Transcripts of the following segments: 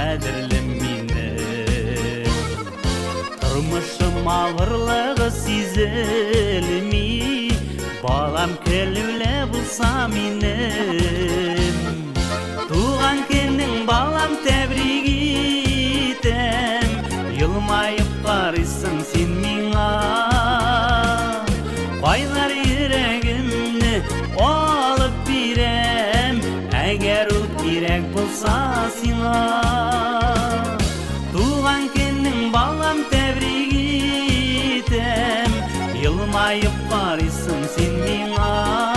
қадірлім менің. Тұрмышым ауырлығы сезілмей, балам күлулі болса менің. Туған күнің балам тәбрик етем, йылмайып қарайсың сен миңа. Байлар жүрегімні алып берем, әгер ол керек болса сиңа. Туған күнің балам тәбрик етем, йылмайып қарайсың сен миңа.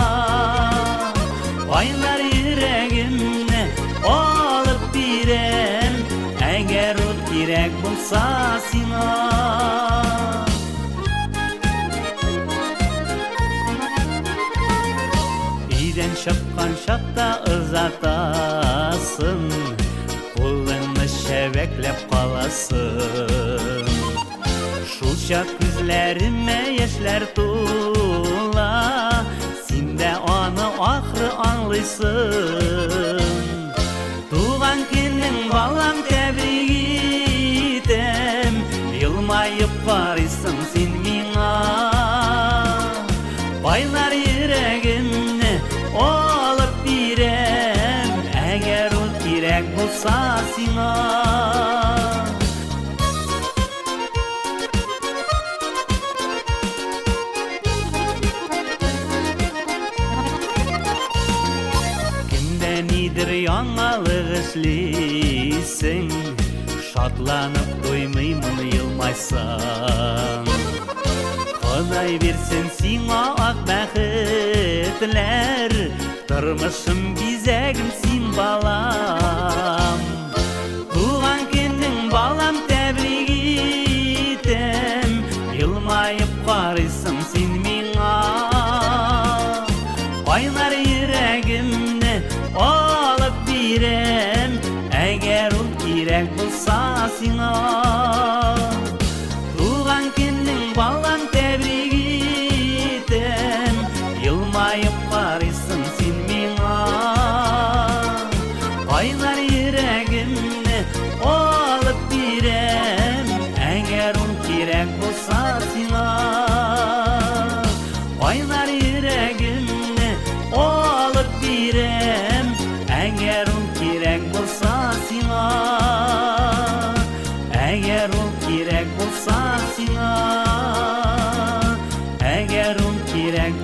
Байлар жүрегімні алып берем, әгер ол керек болса сиңа. Үйден шыққан шақта ұзатасың, қолыңны шәбәклеп қаласың. Шулша күзлеріме яшьләр тула, сен де оны ақыры аңлайсың. Туған күнің балам тәбрик етем, йылмайып қарайсың сен миңа. Байлар жүрегімні алып берем, әгер ол керек болса сиңа. Нидер яңалык эшлисең, шатланып тоймыймын йылмайсаң. Құдай берсен сиңа ак бәхетләр, тормышым бизәгем син балам. Туган көнең балам тәбрик итәм, йылмайып карыйсың син миңа. Байлар йөрәгемне алып бирәм, әгәр ул кирәк булса сиңа. Туган көнең балам тәбрик итәм, йылмайып карыйсың син миңа. Байлар йөрәгемне алып бирәм, әгәр ул кирәк булса сиңа. Байлар йөрәгемне алып бирәм, әгәр ул кирәк булса сиңа. Әгәр ул кирәк булса сиңа. Әгәр ул кирәк